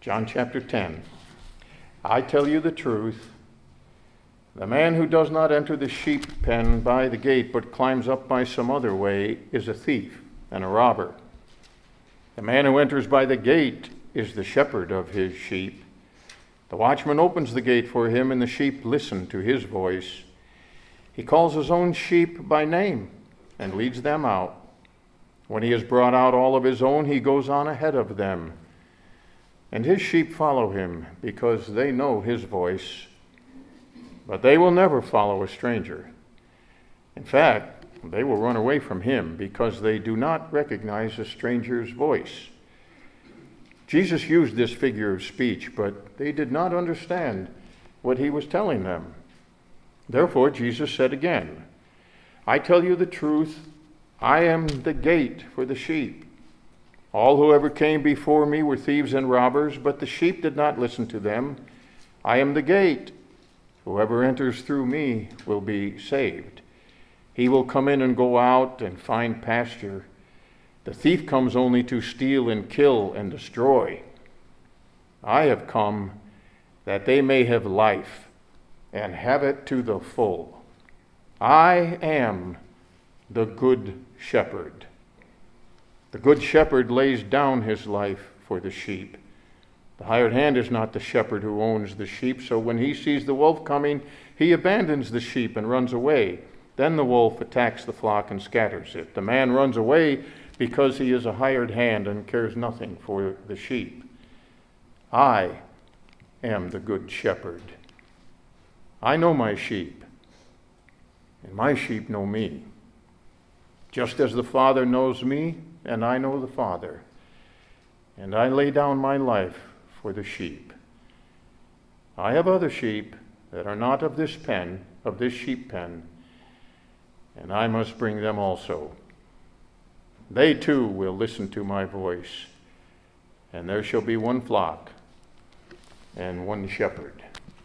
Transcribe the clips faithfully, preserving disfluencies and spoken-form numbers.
John chapter ten. I tell you the truth, the man who does not enter the sheep pen by the gate, but climbs up by some other way, is a thief and a robber. The man who enters by the gate is the shepherd of his sheep. The watchman opens the gate for him, and the sheep listen to his voice. He calls his own sheep by name and leads them out. When he has brought out all of his own, he goes on ahead of them. And his sheep follow him because they know his voice. But they will never follow a stranger. In fact, they will run away from him because they do not recognize a stranger's voice. Jesus used this figure of speech, but they did not understand what he was telling them. Therefore, Jesus said again, I tell you the truth, I am the gate for the sheep. All who ever came before me were thieves and robbers, but the sheep did not listen to them. I am the gate. Whoever enters through me will be saved. He will come in and go out and find pasture. The thief comes only to steal and kill and destroy. I have come that they may have life and have it to the full. I am the good shepherd. The good shepherd lays down his life for the sheep. The hired hand is not the shepherd who owns the sheep, so when he sees the wolf coming, he abandons the sheep and runs away. Then the wolf attacks the flock and scatters it. The man runs away because he is a hired hand and cares nothing for the sheep. I am the good shepherd. I know my sheep, and my sheep know me. Just as the Father knows me, and I know the Father, and I lay down my life for the sheep. I have other sheep that are not of this pen, of this sheep pen, and I must bring them also. They too will listen to my voice, and there shall be one flock and one shepherd.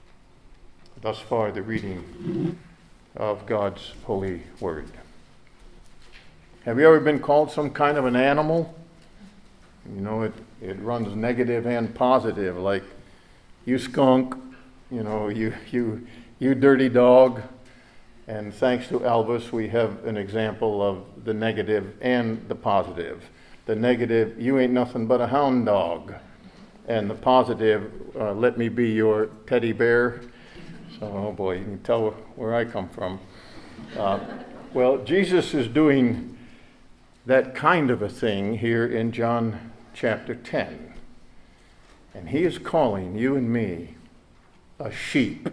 Thus far, the reading of God's holy word. Have you ever been called some kind of an animal? You know, it, it runs negative and positive, like you skunk, you know, you you you dirty dog. And thanks to Elvis, we have an example of the negative and the positive. The negative, you ain't nothing but a hound dog. And the positive, uh, let me be your teddy bear. So, oh boy, you can tell where I come from. Uh, well, Jesus is doing that kind of a thing here in John chapter ten. And he is calling you and me a sheep.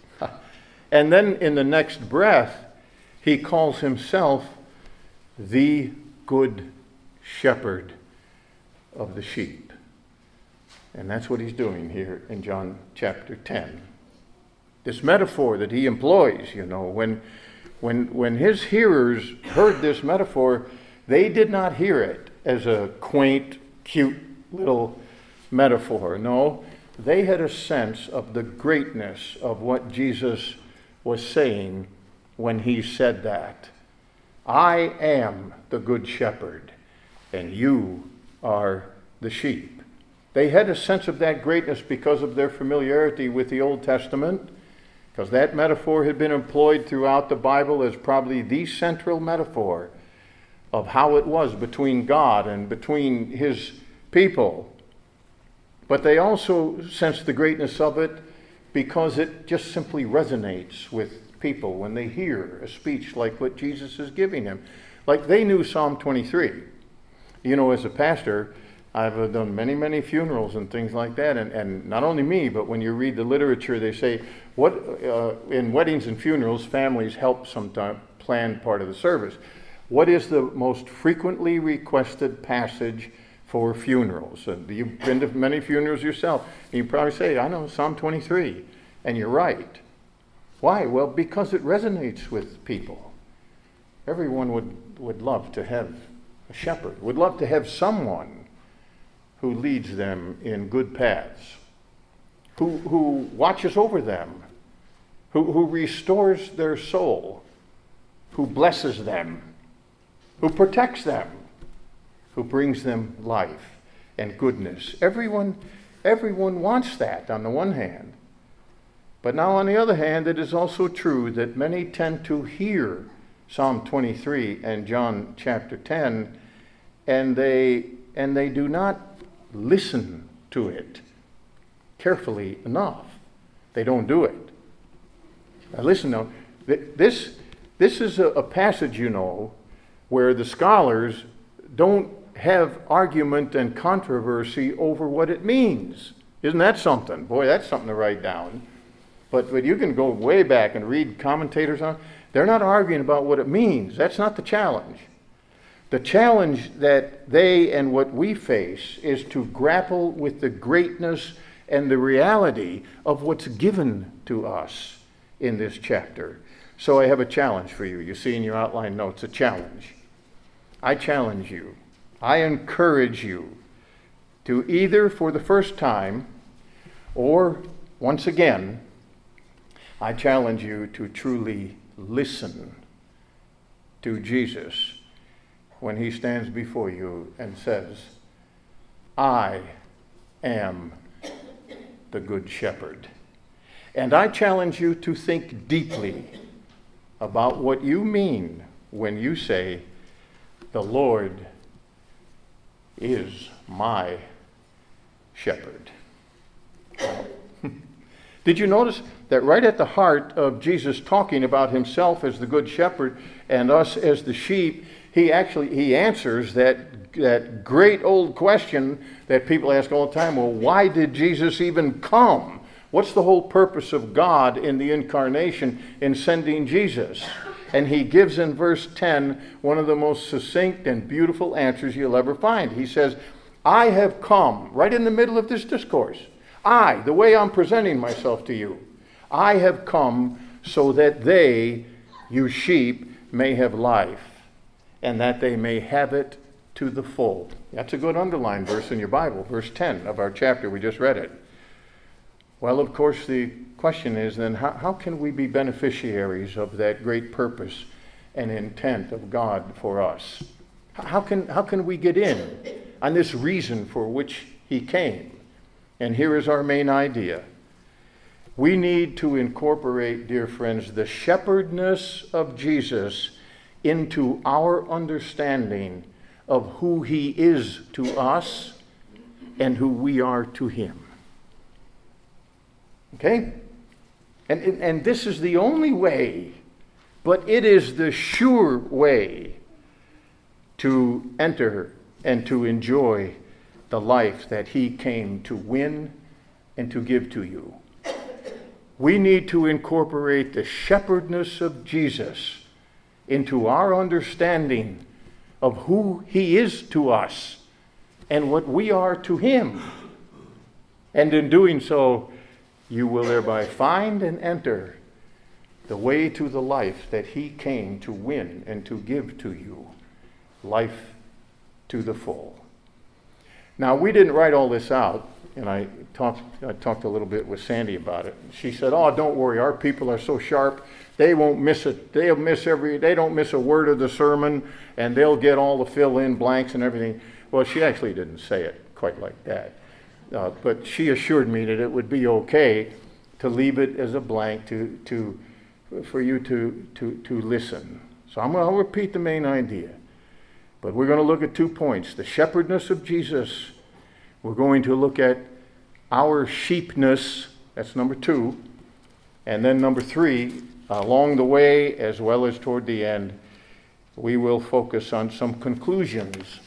And then in the next breath, he calls himself the good shepherd of the sheep. And that's what he's doing here in John chapter ten. This metaphor that he employs, you know, when, when, when his hearers heard this metaphor, they did not hear it as a quaint, cute little metaphor. No, they had a sense of the greatness of what Jesus was saying when he said that. I am the good shepherd, and you are the sheep. They had a sense of that greatness because of their familiarity with the Old Testament, because that metaphor had been employed throughout the Bible as probably the central metaphor of how it was between God and between his people. But they also sense the greatness of it because it just simply resonates with people when they hear a speech like what Jesus is giving them. Like they knew Psalm twenty-three. You know, as a pastor, I've done many, many funerals and things like that. And, and not only me, but when you read the literature, they say, what uh, in weddings and funerals, families help sometimes plan part of the service. What is the most frequently requested passage for funerals? And you've been to many funerals yourself. And you probably say, I know Psalm twenty-three. And you're right. Why? Well, because it resonates with people. Everyone would, would love to have a shepherd, would love to have someone who leads them in good paths, who, who watches over them, who, who restores their soul, who blesses them, who protects them, who brings them life and goodness. Everyone, Everyone wants that on the one hand. But now on the other hand, it is also true that many tend to hear Psalm twenty-three and John chapter ten, and they and they do not listen to it carefully enough. They don't do it. Now listen now, this, this is a, a passage, you know, where the scholars don't have argument and controversy over what it means. Isn't that something? Boy, that's something to write down. But, but you can go way back and read commentators on it. They're not arguing about what it means. That's not the challenge. The challenge that they and what we face is to grapple with the greatness and the reality of what's given to us in this chapter. So I have a challenge for you. You see in your outline notes a challenge. I challenge you. I encourage you to either for the first time or once again, I challenge you to truly listen to Jesus when he stands before you and says, I am the Good Shepherd. And I challenge you to think deeply about what you mean when you say, the Lord is my shepherd. Did you notice that right at the heart of Jesus talking about himself as the good shepherd and us as the sheep, he actually he answers that, that great old question that people ask all the time, well, why did Jesus even come? What's the whole purpose of God in the incarnation in sending Jesus? And he gives in verse ten one of the most succinct and beautiful answers you'll ever find. He says, I have come, right in the middle of this discourse, I, the way I'm presenting myself to you, I have come so that they, you sheep, may have life, and that they may have it to the full. That's a good underlined verse in your Bible, verse ten of our chapter. We just read it. Well, of course, the question is then, how, how can we be beneficiaries of that great purpose and intent of God for us? How can, how can we get in on this reason for which he came? And here is our main idea. We need to incorporate, dear friends, the shepherdness of Jesus into our understanding of who he is to us and who we are to him. Okay? And, and, and this is the only way, but it is the sure way to enter and to enjoy the life that he came to win and to give to you. We need to incorporate the shepherdness of Jesus into our understanding of who he is to us and what we are to him. And in doing so, you will thereby find and enter the way to the life that he came to win and to give to you, life to the full. Now, we didn't write all this out, and I talked I talked a little bit with Sandy about it. She said, oh, don't worry, our people are so sharp, they won't miss it. They'll miss every, they don't miss a word of the sermon, and they'll get all the fill-in blanks and everything. Well, she actually didn't say it quite like that. Uh, but she assured me that it would be okay to leave it as a blank to, to, for you to, to, to listen. So I'm going to repeat the main idea. But we're going to look at two points. The shepherdness of Jesus. We're going to look at our sheepness. That's number two. And then number three, along the way as well as toward the end, we will focus on some conclusions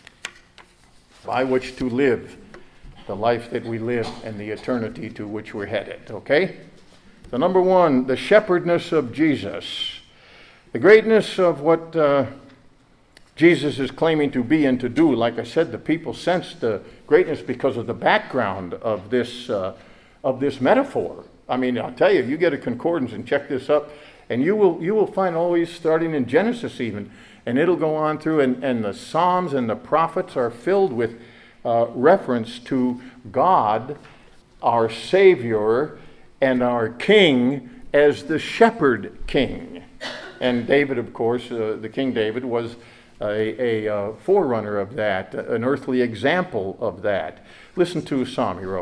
by which to live the life that we live and the eternity to which we're headed. Okay? So number one, the shepherdness of Jesus. The greatness of what uh, Jesus is claiming to be and to do. Like I said, the people sense the greatness because of the background of this uh, of this metaphor. I mean, I'll tell you, if you get a concordance and check this up, and you will you will find always starting in Genesis even, and it'll go on through, and, and the Psalms and the prophets are filled with uh, reference to God, our Savior, and our King as the Shepherd King. And David, of course, uh, the King David was a, a uh, forerunner of that, an earthly example of that. Listen to a psalm he wrote.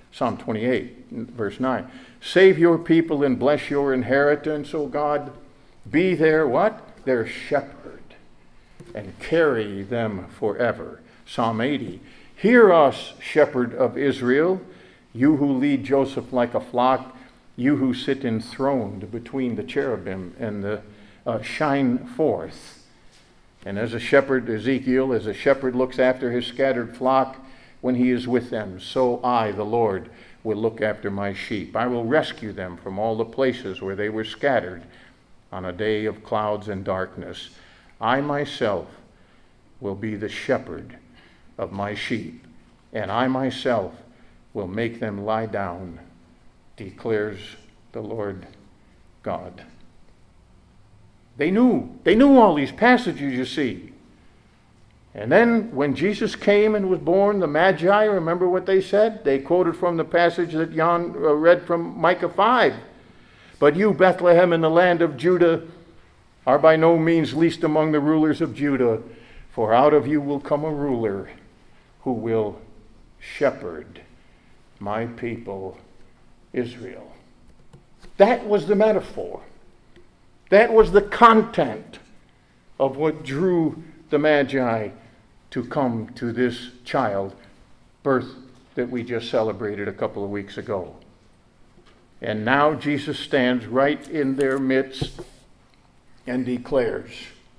Psalm twenty-eight, verse nine. Save your people and bless your inheritance, O God. Be their what? Their shepherd, and carry them forever. Psalm eighty. Hear us, shepherd of Israel, you who lead Joseph like a flock, you who sit enthroned between the cherubim and the uh, shine forth. And as a shepherd, Ezekiel, as a shepherd looks after his scattered flock when he is with them, so I, the Lord, will look after my sheep. I will rescue them from all the places where they were scattered on a day of clouds and darkness. I myself will be the shepherd of my sheep, and I myself will make them lie down, declares the Lord God. They knew. They knew all these passages, you see. And then when Jesus came and was born, the Magi, remember what they said? They quoted from the passage that Jan read from Micah five. But you, Bethlehem, in the land of Judah, are by no means least among the rulers of Judah, for out of you will come a ruler who will shepherd my people, Israel. That was the metaphor. That was the content of what drew the Magi to come to this child birth that we just celebrated a couple of weeks ago. And now Jesus stands right in their midst and declares,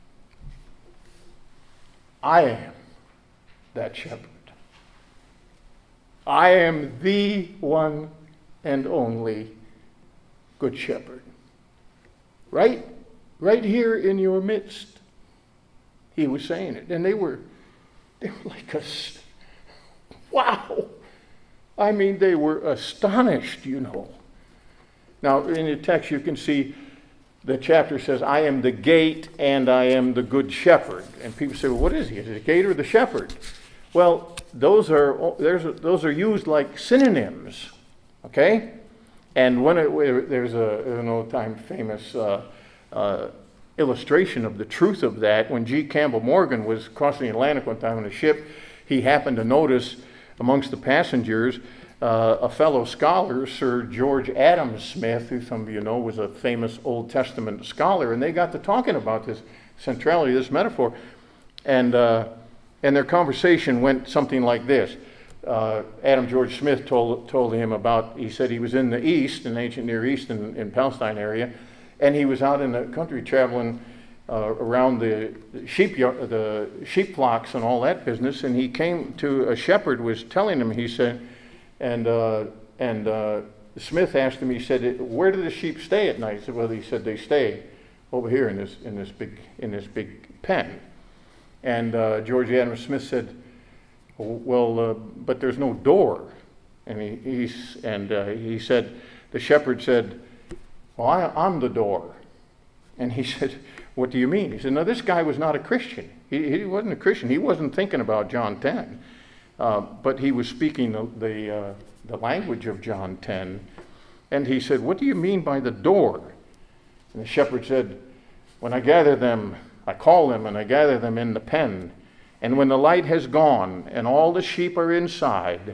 I am that shepherd. I am the one and only good shepherd. Right? Right here in your midst. He was saying it. And they were, they were like us. Wow. I mean, they were astonished, you know. Now, in the text, you can see the chapter says, I am the gate and I am the good shepherd. And people say, well, what is he? Is he the gate or the shepherd? Well, those are there's those are used like synonyms, okay? And when it, there's a, an old-time famous uh, uh, illustration of the truth of that. When G. Campbell Morgan was crossing the Atlantic one time on a ship, he happened to notice amongst the passengers uh, a fellow scholar, Sir George Adam Smith, who some of you know was a famous Old Testament scholar, and they got to talking about this centrality, this metaphor, and uh, and their conversation went something like this. Uh, Adam George Smith told told him about, he said he was in the East, in the ancient Near East, in, in Palestine area, and he was out in the country traveling uh, around the sheep the sheep flocks and all that business, and he came to a shepherd was telling him, he said, and uh, and uh, Smith asked him, he said, where do the sheep stay at night? He said, well, he said they stay over here in this in this big in this big pen. And uh, George Adam Smith said, well, uh, but there's no door. And he he's, and uh, he said, the shepherd said, well, I, I'm the door. And he said, what do you mean? He said, no, this guy was not a Christian. He, he wasn't a Christian. He wasn't thinking about John ten. Uh, but he was speaking the the, uh, the language of John ten. And he said, what do you mean by the door? And the shepherd said, when I gather them, I call them and I gather them in the pen. And when the light has gone and all the sheep are inside,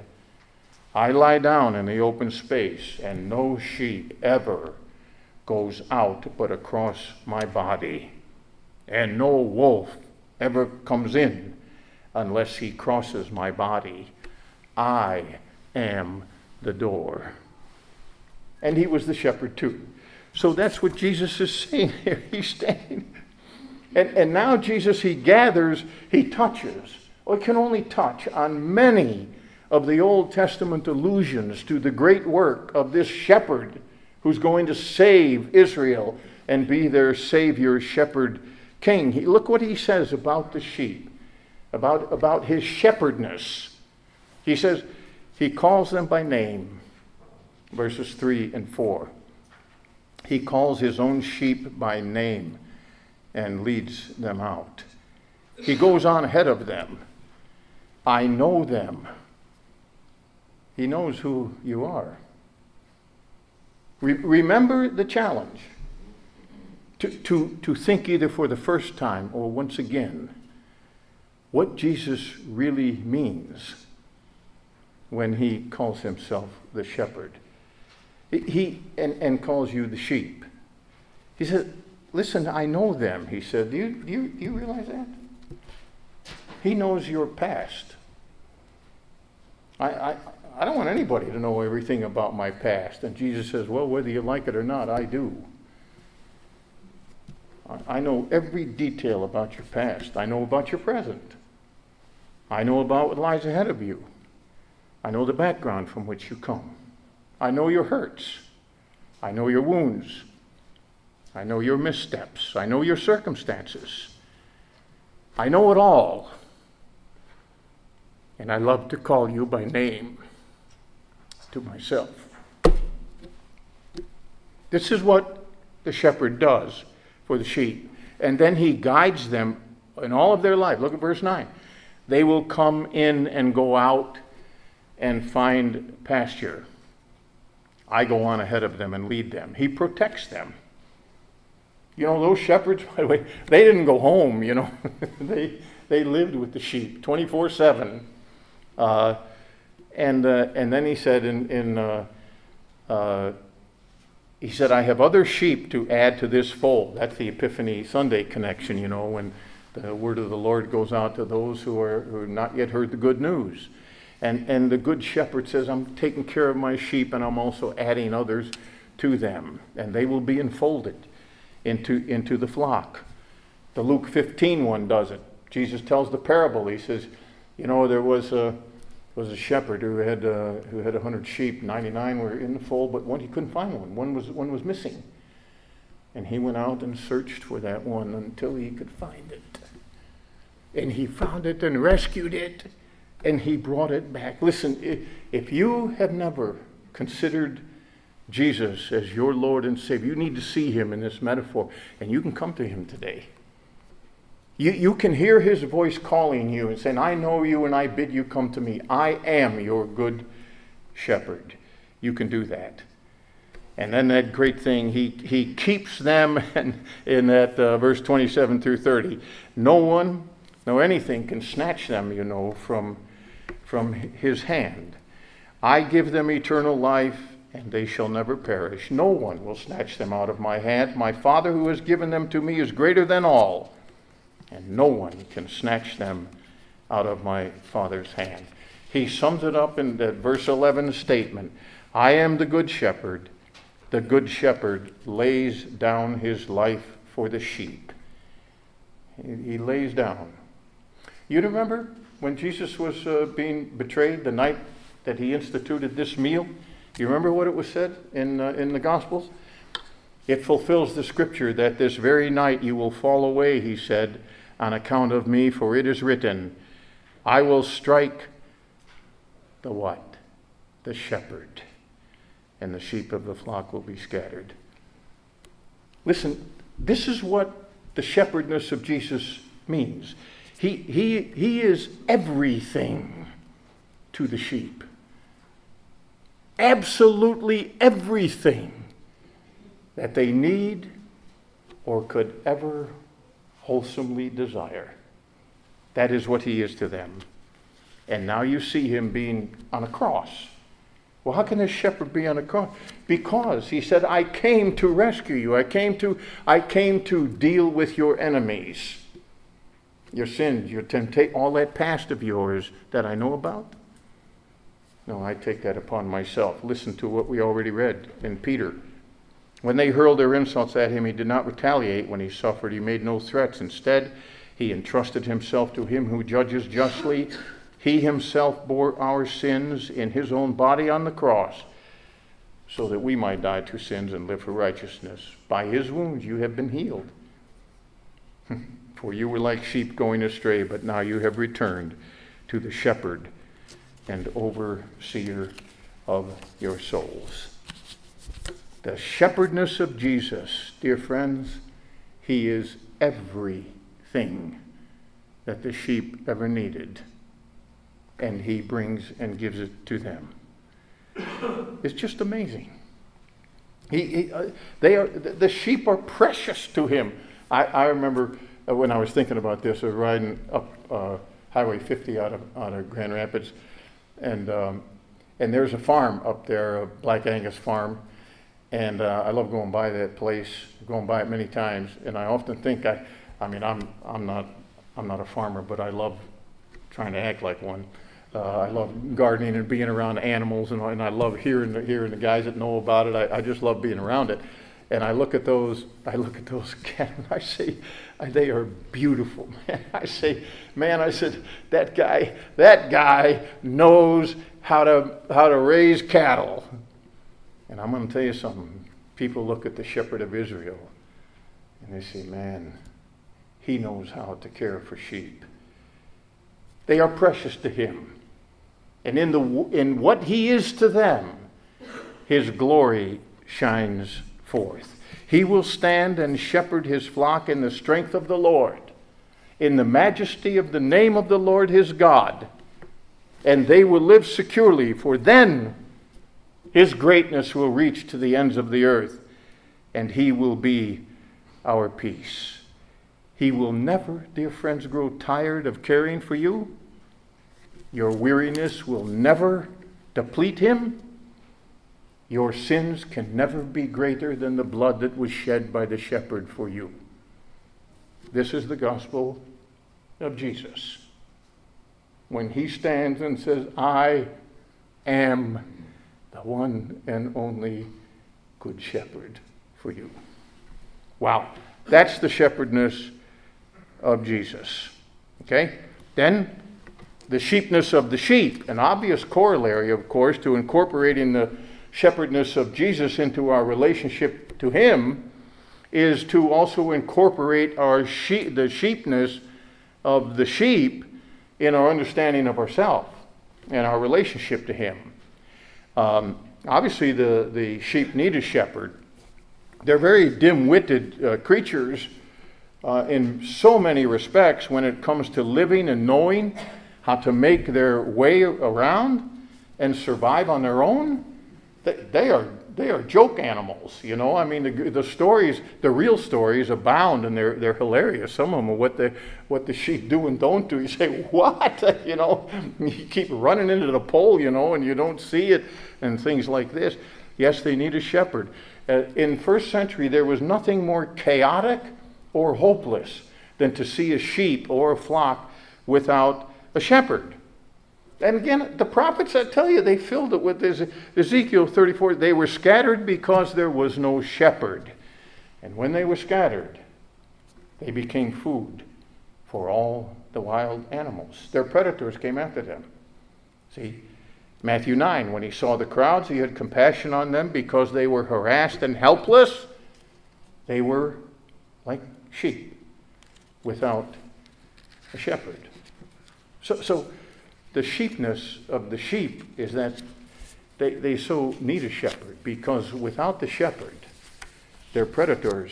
I lie down in the open space, and no sheep ever goes out but across my body. And no wolf ever comes in unless he crosses my body. I am the door. And he was the shepherd too. So that's what Jesus is saying here. He's standing. And, and now Jesus, he gathers, he touches, or can only touch on many of the Old Testament allusions to the great work of this shepherd who's going to save Israel and be their Savior, shepherd, king. He, look what he says about the sheep, about, about his shepherdness. He says, he calls them by name, verses three and four. He calls his own sheep by name and leads them out. He goes on ahead of them. I know them. He knows who you are. Re- remember the challenge. To, to, to think either for the first time or once again what Jesus really means when he calls himself the shepherd. He and, and calls you the sheep. He said, listen, I know them. He said, do you, do you, do you realize that? He knows your past. I, I, I don't want anybody to know everything about my past. And Jesus says, well, whether you like it or not, I do. I, I know every detail about your past. I know about your present. I know about what lies ahead of you. I know the background from which you come. I know your hurts. I know your wounds. I know your missteps. I know your circumstances. I know it all. And I love to call you by name to myself. This is what the shepherd does for the sheep. And then he guides them in all of their life. Look at verse nine. They will come in and go out and find pasture. I go on ahead of them and lead them. He protects them. You know, those shepherds, by the way, they didn't go home, you know. they they lived with the sheep twenty-four seven. Uh, and uh, and then he said in, in uh, uh, he said, I have other sheep to add to this fold. That's the Epiphany Sunday connection, you know, when the word of the Lord goes out to those who are who have not yet heard the good news. And and the good shepherd says, I'm taking care of my sheep, and I'm also adding others to them, and they will be enfolded into, into the flock. The Luke fifteen one does it. Jesus tells the parable. He says, you know, there was a was a shepherd who had uh, who had a hundred sheep. ninety-nine were in the fold, but one he couldn't find one. One was one was missing, and he went out and searched for that one until he could find it. And he found it and rescued it, and he brought it back. Listen, if you have never considered Jesus as your Lord and Savior, you need to see him in this metaphor, and you can come to him today. You, you can hear his voice calling you and saying, I know you and I bid you come to me. I am your good shepherd. You can do that. And then that great thing, he, he keeps them in, in that uh, verse twenty-seven through thirty. No one, no anything can snatch them, you know, from, from his hand. I give them eternal life, and they shall never perish. No one will snatch them out of my hand. My Father who has given them to me is greater than all, and no one can snatch them out of my Father's hand. He sums it up in that verse eleven statement. I am the good shepherd. The good shepherd lays down his life for the sheep. He, he lays down. You remember when Jesus was uh, being betrayed, the night that he instituted this meal? You remember what it was said in uh, in the Gospels? It fulfills the scripture that this very night you will fall away, he said, on account of me, for it is written, I will strike the what? The shepherd, and the sheep of the flock will be scattered. Listen, this is what the shepherdness of Jesus means. He, he, he is everything to the sheep. Absolutely everything that they need or could ever wholesomely desire. That is what he is to them. And now you see him being on a cross. Well, how can this shepherd be on a cross? Because he said, I came to rescue you. I came to, I came to deal with your enemies. Your sins, your temptation, all that past of yours that I know about. No, I take that upon myself. Listen to what we already read in Peter. When they hurled their insults at him, he did not retaliate when he suffered. He made no threats. Instead, he entrusted himself to him who judges justly. He himself bore our sins in his own body on the cross, so that we might die to sins and live for righteousness. By his wounds you have been healed. For you were like sheep going astray, but now you have returned to the shepherd and overseer of your souls. The shepherdness of Jesus, dear friends, he is everything that the sheep ever needed, and he brings and gives it to them. It's just amazing. He, he uh, they are the sheep are precious to him. I, I remember when I was thinking about this, I was riding up uh, Highway fifty out of out of Grand Rapids, and um, And there's a farm up there, a Black Angus farm. And uh, I love going by that place, going by it many times. And I often think I, I mean, I'm I'm not I'm not a farmer, but I love trying to act like one. Uh, I love gardening and being around animals, and, and I love hearing the, hearing the guys that know about it. I, I just love being around it. And I look at those, I look at those cattle, and I say, they are beautiful, man. I say, man, I said, that guy, that guy knows how to how to raise cattle. And I'm going to tell you something. People look at the shepherd of Israel, and they say, man, he knows how to care for sheep. They are precious to him. And in the in what he is to them, his glory shines forth. He will stand and shepherd his flock in the strength of the Lord, in the majesty of the name of the Lord his God. And they will live securely, for then his greatness will reach to the ends of the earth, and he will be our peace. He will never, dear friends, grow tired of caring for you. Your weariness will never deplete him. Your sins can never be greater than the blood that was shed by the shepherd for you. This is the gospel of Jesus. When he stands and says, I am the one and only good shepherd for you. Wow. That's the shepherdness of Jesus. Okay? Then, the sheepness of the sheep. An obvious corollary, of course, to incorporating the shepherdness of Jesus into our relationship to him is to also incorporate our sheep, the sheepness of the sheep in our understanding of ourselves and our relationship to him. Um, obviously, the, the sheep need a shepherd. They're very dim-witted uh, creatures uh, in so many respects when it comes to living and knowing how to make their way around and survive on their own. They, they are they are joke animals, you know. I mean, the, the stories, the real stories, abound, and they're they're hilarious. Some of them are what the what the sheep do and don't do. You say, what? You know, you keep running into the pole, you know, and you don't see it, and things like this. Yes, they need a shepherd. Uh, in first century, there was nothing more chaotic or hopeless than to see a sheep or a flock without a shepherd. And again, the prophets, I tell you, they filled it with this. Ezekiel thirty-four, they were scattered because there was no shepherd. And when they were scattered, they became food for all the wild animals. Their predators came after them. See, Matthew nine, when he saw the crowds, he had compassion on them because they were harassed and helpless. They were like sheep without a shepherd. So, so the sheepness of the sheep is that they, they so need a shepherd, because without the shepherd, their predators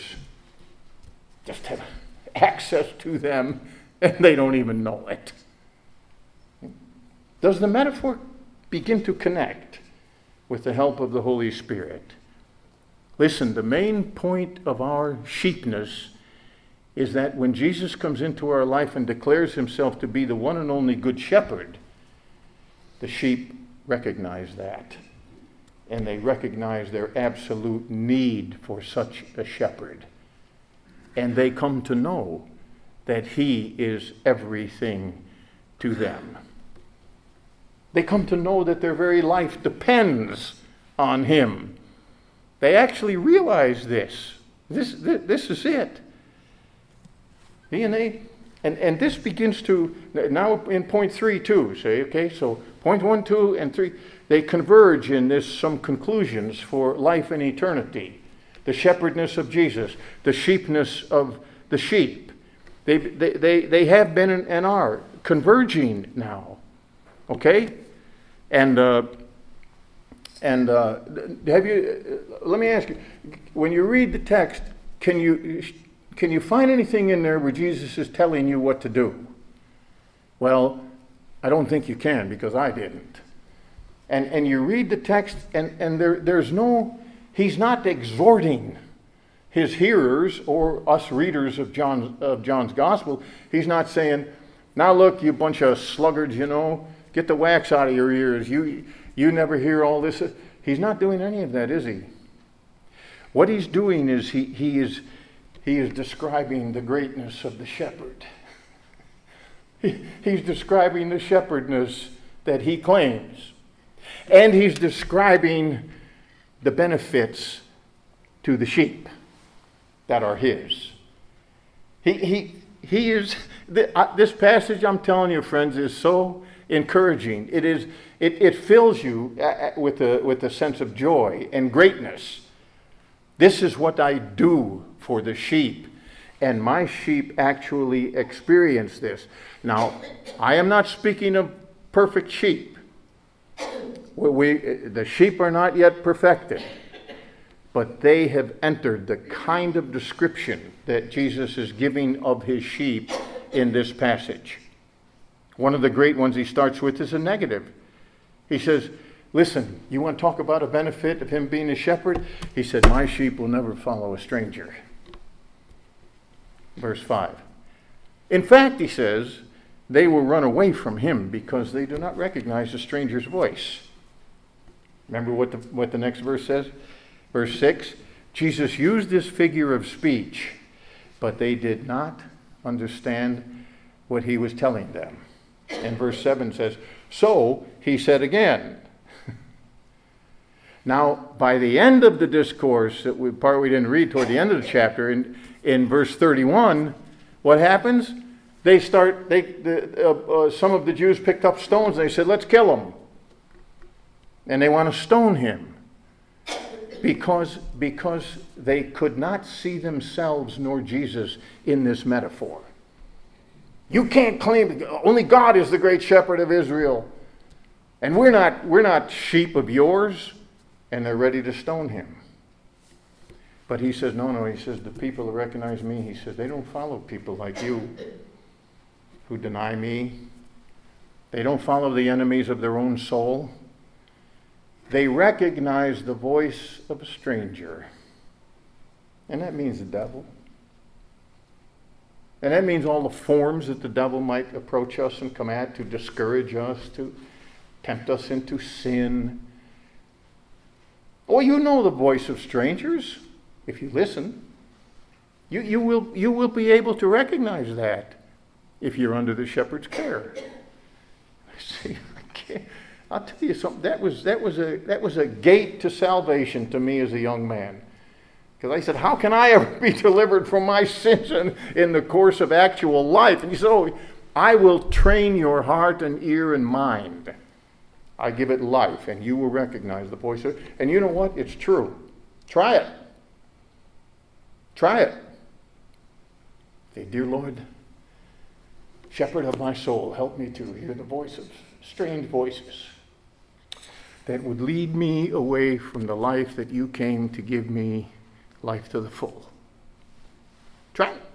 just have access to them and they don't even know it. Does the metaphor begin to connect with the help of the Holy Spirit? Listen, the main point of our sheepness is that when Jesus comes into our life and declares himself to be the one and only good shepherd, the sheep recognize that. And they recognize their absolute need for such a shepherd. And they come to know that he is everything to them. They come to know that their very life depends on him. They actually realize this. This, this, this is it. And, they, and, and this begins to, now in point three too, say, okay, so point one, two, and three, they converge in this some conclusions for life and eternity. The shepherdness of Jesus, the sheepness of the sheep. They, they, they, they have been and are converging now, okay? And uh, and uh, have you? Let me ask you: when you read the text, can you can you find anything in there where Jesus is telling you what to do? Well, I don't think you can, because I didn't. And and you read the text, and and there there's no. He's not exhorting his hearers or us readers of John's of John's gospel. He's not saying, "Now look, you bunch of sluggards, you know, get the wax out of your ears. You you never hear all this. He's not doing any of that, is he? What he's doing is he, he is he is describing the greatness of the shepherd. He, he's describing the shepherdness that he claims. And he's describing the benefits to the sheep that are his. He, he, he is, this passage, I'm telling you, friends, is so encouraging. It is, it, it fills you with a, with a sense of joy and greatness. This is what I do for the sheep, and my sheep actually experience this. Now, I am not speaking of perfect sheep. We, we, the sheep are not yet perfected, but they have entered the kind of description that Jesus is giving of his sheep in this passage. One of the great ones he starts with is a negative. He says, listen, you want to talk about a benefit of him being a shepherd? He said, my sheep will never follow a stranger. Verse five. In fact, he says, they will run away from him because they do not recognize a stranger's voice. Remember what the, what the next verse says? Verse six, Jesus used this figure of speech, but they did not understand what he was telling them. And verse seven says, so he said again. Now, by the end of the discourse, that we, part we didn't read toward the end of the chapter, in, in verse thirty-one, what happens? They start, they, the, uh, uh, some of the Jews picked up stones and they said, let's kill him. And they want to stone him. Because, because they could not see themselves nor Jesus in this metaphor. You can't claim, only God is the great shepherd of Israel. And we're not, we're not sheep of yours. And they're ready to stone him. But he says, no, no, he says, the people that recognize me, he says, they don't follow people like you who deny me. They don't follow the enemies of their own soul. They recognize the voice of a stranger. And that means the devil. And that means all the forms that the devil might approach us and come at to discourage us, to tempt us into sin. Well, you know the voice of strangers if you listen. You, you, will, you will be able to recognize that if you're under the shepherd's care. See, I can't, I'll tell you something. That was, that, was a, that was a gate to salvation to me as a young man. Because I said, how can I ever be delivered from my sins in, in the course of actual life? And he said, oh, I will train your heart and ear and mind. I give it life, and you will recognize the voice of it. And you know what? It's true. Try it. Try it. Say, dear Lord, shepherd of my soul, help me to hear the voice of strange voices that would lead me away from the life that you came to give me, life to the full. Try it.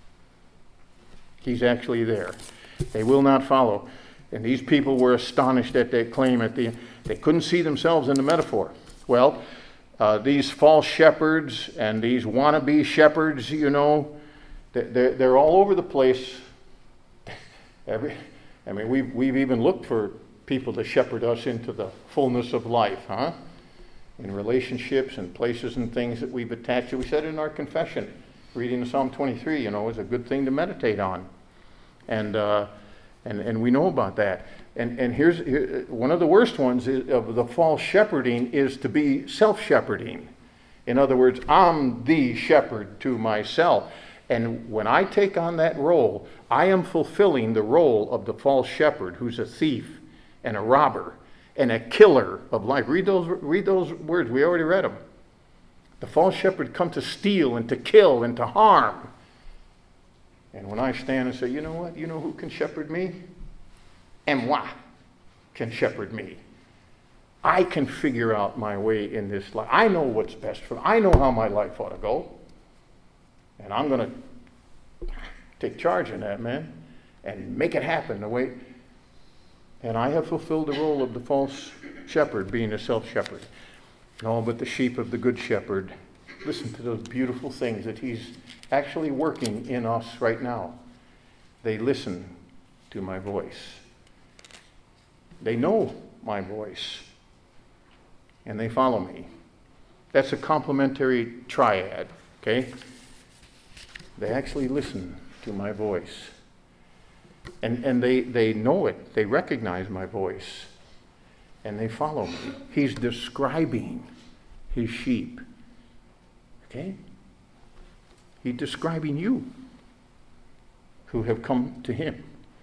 He's actually there. They will not follow. And these people were astonished at that claim. At the, they couldn't see themselves in the metaphor. Well, uh, these false shepherds and these wannabe shepherds, you know, they're, they're all over the place. Every, I mean, we've, we've even looked for people to shepherd us into the fullness of life, huh? In relationships and places and things that we've attached to. We said in our confession, reading Psalm twenty-three, you know, is a good thing to meditate on. And, uh, And, and we know about that. And, and here's here, one of the worst ones is, of the false shepherding is to be self-shepherding. In other words, I'm the shepherd to myself. And when I take on that role, I am fulfilling the role of the false shepherd, who's a thief and a robber and a killer of life. Read those, read those words. We already read them. The false shepherd comes to steal and to kill and to harm. And when I stand and say, you know what? You know who can shepherd me? And moi can shepherd me. I can figure out my way in this life. I know what's best for me. I know how my life ought to go. And I'm going to take charge in that, man, and make it happen the way. And I have fulfilled the role of the false shepherd, being a self-shepherd. No, but the sheep of the good shepherd, listen to those beautiful things that he's actually working in us right now. They listen to my voice. They know my voice. and they follow me. That's a complementary triad, okay? They actually listen to my voice. And, and they, they know it. They recognize my voice. And they follow me. He's describing his sheep. Okay? He's describing you who have come to him.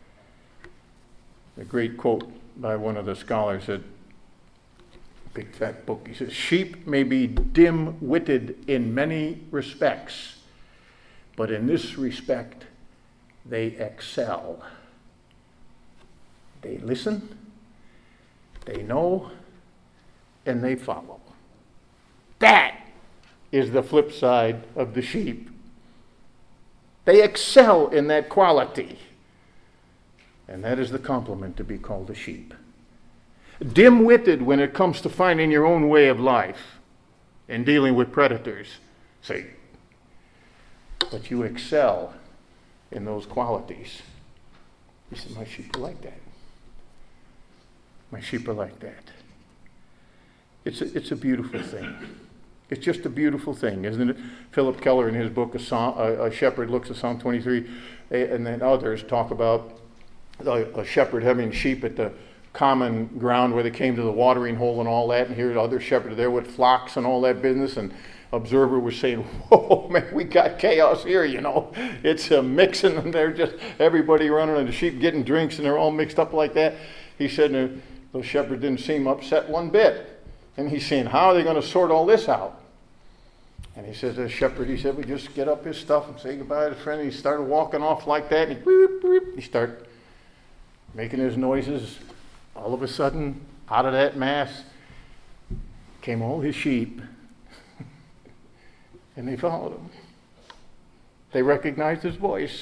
A great quote by one of the scholars said, big fat book, he says, sheep may be dim-witted in many respects, but in this respect, they excel. They listen, they know, and they follow. That is the flip side of the sheep. They excel in that quality. And that is the compliment to be called a sheep. Dim-witted when it comes to finding your own way of life and dealing with predators. Say, but you excel in those qualities. He said, my sheep are like that. My sheep are like that. It's a, it's a beautiful thing. It's just a beautiful thing, isn't it? Philip Keller in his book, A, Psalm, a, a Shepherd Looks at Psalm twenty-three, and then others talk about a, a shepherd having sheep at the common ground where they came to the watering hole and all that, and here other shepherds there with flocks and all that business, and Observer was saying, whoa, man, we got chaos here, you know. It's a mixing, and they're just, everybody running, and the sheep getting drinks, and they're all mixed up like that. He said, and the shepherd didn't seem upset one bit. And he's saying, how are they going to sort all this out? And he says, the shepherd, he said, we just get up his stuff and say goodbye to the friend. And he started walking off like that, and he, whoop, whoop, he started making his noises. All of a sudden, out of that mass came all his sheep. And they followed him. They recognized his voice.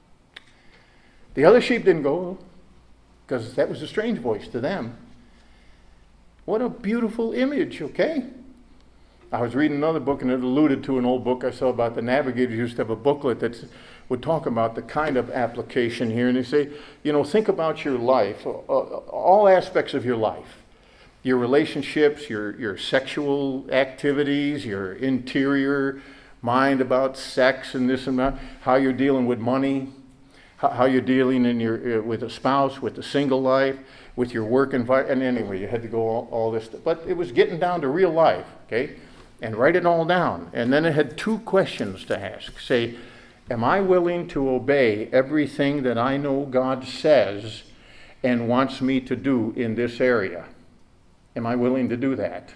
The other sheep didn't go, because that was a strange voice to them. What a beautiful image, okay? I was reading another book, and it alluded to an old book I saw about the navigators used to have a booklet that would talk about the kind of application here. And they say, you know, think about your life, all aspects of your life. Your relationships, your, your sexual activities, your interior mind about sex and this and that, how you're dealing with money, how, how you're dealing in your, uh, with a spouse, with a single life, with your work environment. And anyway, you had to go all, all this. But it was getting down to real life, okay? And write it all down. And then it had two questions to ask. Say, am I willing to obey everything that I know God says and wants me to do in this area? Am I willing to do that?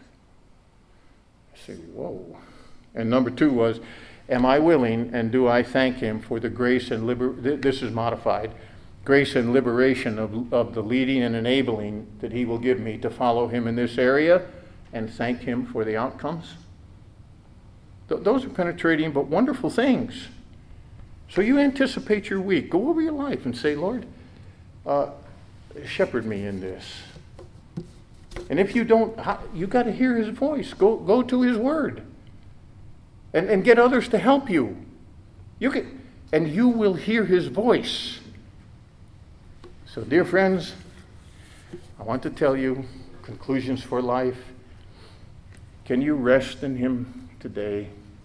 I say, whoa. And number two was, am I willing and do I thank him for the grace and liber- th- this is modified, grace and liberation of, of the leading and enabling that he will give me to follow him in this area and thank him for the outcomes? Th- those are penetrating but wonderful things. So you anticipate your week. Go over your life and say, Lord, uh, shepherd me in this. And if you don't, you got to hear his voice. Go go to his word. And, and get others to help you. You can, and you will hear his voice. So, dear friends, I want to tell you, conclusions for life. Can you rest in him today?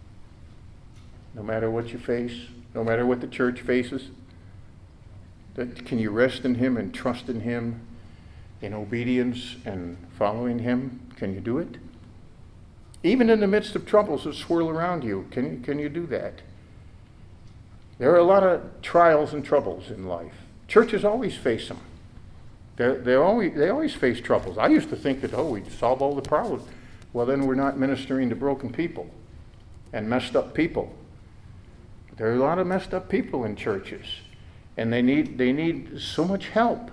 No matter what you face, no matter what the church faces. Can you rest in him and trust in him? In obedience and following him? Can you do it? Even in the midst of troubles that swirl around you, can you, can you do that? There are a lot of trials and troubles in life. Churches always face them. They're, they're always, they always face troubles. I used to think that, oh, we'd solve all the problems. Well, then we're not ministering to broken people and messed up people. There are a lot of messed up people in churches, and they need, they need so much help.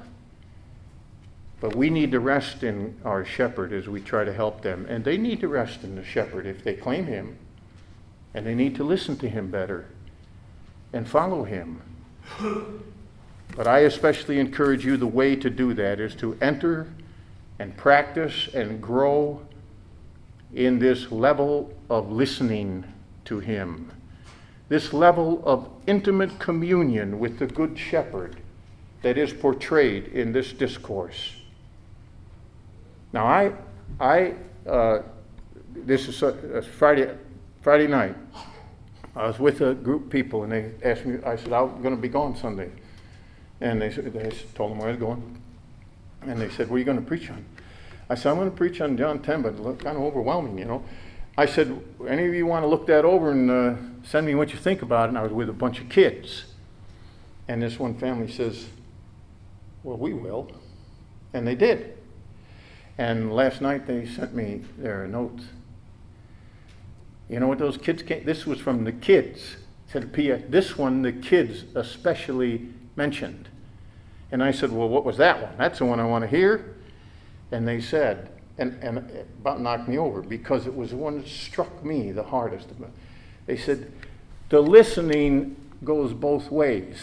But we need to rest in our shepherd as we try to help them. And they need to rest in the shepherd if they claim him. And they need to listen to him better and follow him. But I especially encourage you, the way to do that is to enter and practice and grow in this level of listening to him. This level of intimate communion with the Good Shepherd that is portrayed in this discourse. Now, I, I uh, this is uh, Friday, Friday night. I was with a group of people, and they asked me, I said, I'm going to be gone Sunday. And they, they told them where I was going. And they said, what are you going to preach on? I said, I'm going to preach on John ten, but it's kind of overwhelming, you know. I said, any of you want to look that over and uh, send me what you think about it? And I was with a bunch of kids. And this one family says, well, we will. And they did. And last night they sent me their notes. You know what those kids came? This was from the kids. Said P S. This one, the kids especially mentioned. And I said, well, what was that one? That's the one I want to hear. And they said, and, and it about knocked me over because it was the one that struck me the hardest. They said, the listening goes both ways.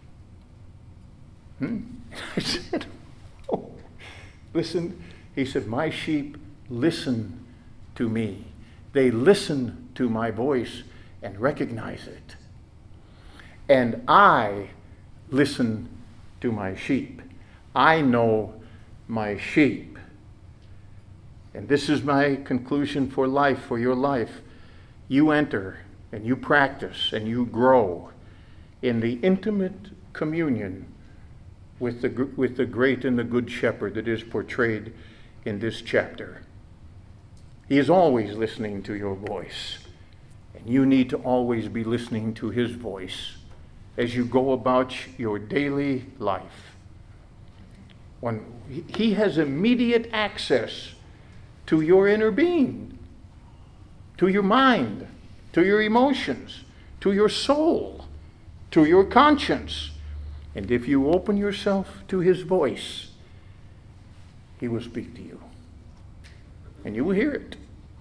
Hmm? I said, oh, listen. He said, my sheep listen to me. They listen to my voice and recognize it. And I listen to my sheep. I know my sheep. And this is my conclusion for life, for your life. You enter and you practice and you grow in the intimate communion with the, with the great and the good shepherd that is portrayed in this chapter. He is always listening to your voice, and you need to always be listening to his voice as you go about your daily life. When he has immediate access to your inner being, to your mind, to your emotions, to your soul, to your conscience. And if you open yourself to his voice, he will speak to you. And you will hear it.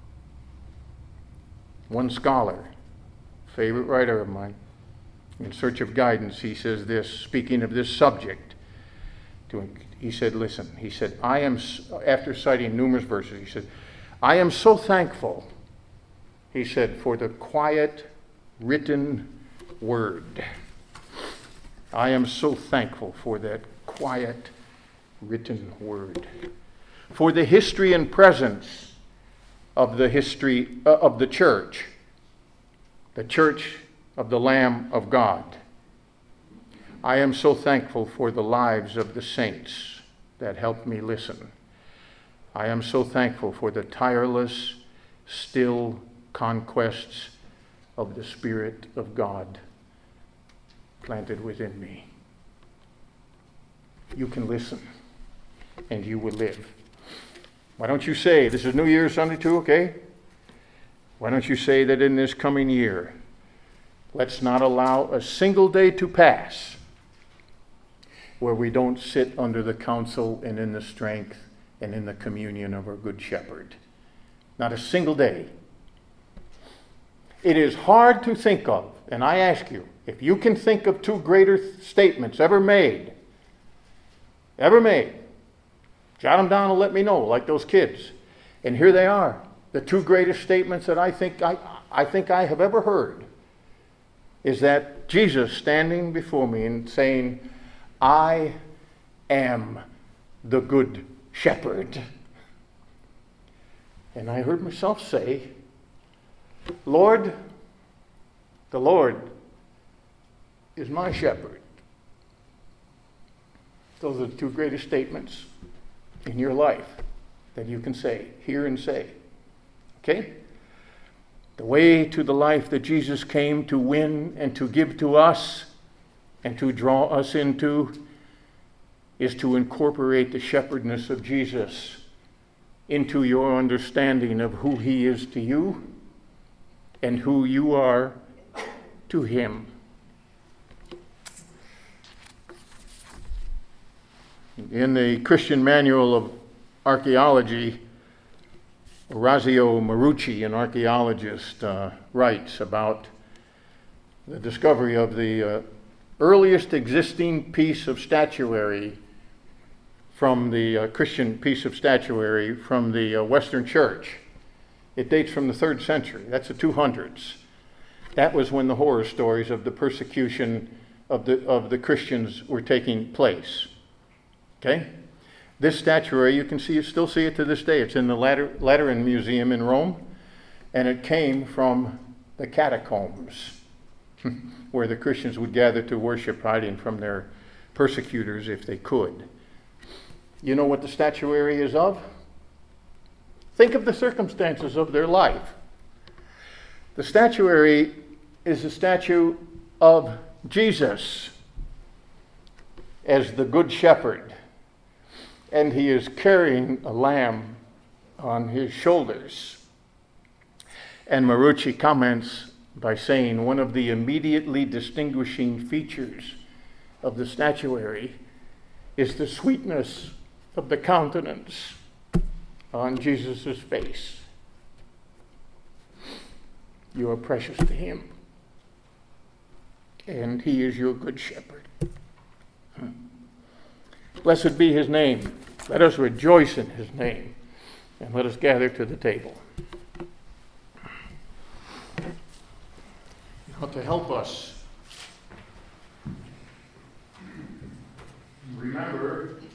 One scholar, favorite writer of mine, In Search of Guidance, he says this, speaking of this subject, to, he said, listen, he said, I am, after citing numerous verses, he said, I am so thankful, he said, for the quiet written word. I am so thankful for that quiet written word. For the history and presence of the history uh, of the church, the church of the Lamb of God. I am so thankful for the lives of the saints that helped me listen. I am so thankful for the tireless, still conquests of the Spirit of God planted within me. You can listen, and you will live. Why don't you say, this is New Year's Sunday too, okay? Why don't you say that in this coming year, let's not allow a single day to pass where we don't sit under the counsel and in the strength and in the communion of our Good Shepherd. Not a single day. It is hard to think of, and I ask you, if you can think of two greater statements ever made, ever made, jot them down and let me know, like those kids. And here they are, the two greatest statements that I think I, I think I have ever heard, is that Jesus standing before me and saying, I am the good shepherd. And I heard myself say, Lord, the Lord is my shepherd. Those are the two greatest statements in your life that you can say, hear and say. Okay? The way to the life that Jesus came to win and to give to us and to draw us into is to incorporate the shepherdness of Jesus into your understanding of who he is to you and who you are to him. In the Christian Manual of Archaeology, Orazio Marucci, an archaeologist, uh, writes about the discovery of the uh, earliest existing piece of statuary from the uh, Christian piece of statuary from the uh, Western Church. It dates from the third century. That's the two hundreds. That was when the horror stories of the persecution of the of the Christians were taking place. Okay? This statuary, you can see, you still see it to this day. It's in the Later- Lateran Museum in Rome, and it came from the catacombs, where the Christians would gather to worship, hiding from their persecutors if they could. You know what the statuary is of? Think of the circumstances of their life. The statuary is a statue of Jesus as the Good Shepherd, and he is carrying a lamb on his shoulders. And Marucci comments by saying one of the immediately distinguishing features of the statuary is the sweetness of the countenance on Jesus' face. You are precious to him, and he is your good shepherd. Blessed be his name. Let us rejoice in his name, and let us gather to the table. Now, to help us remember